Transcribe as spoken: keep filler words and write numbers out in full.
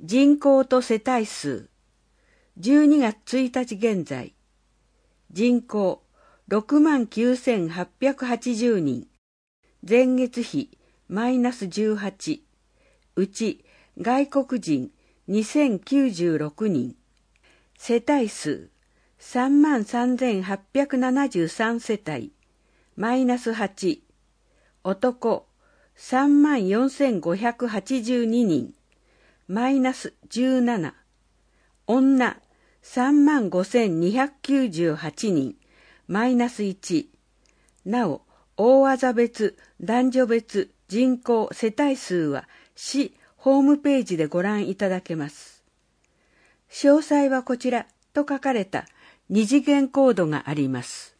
人口と世帯数。じゅうにがつついたち現在。人口ろくまんきゅうせんはっぴゃくはちじゅうにん。前月比マイナスじゅうはち。うち外国人にせんきゅうじゅうろくにん。世帯数さんまんさんぜんはっぴゃくななじゅうさん世帯。マイナスはち。男さんまんよんせんごひゃくはちじゅうににん。マイナスじゅうなな。女さんまんごせんにひゃくきゅうじゅうはちにん。マイナスいち。なお、大技別、男女別、人口、世帯数は市ホームページでご覧いただけます。詳細はこちらと書かれた二次元コードがあります。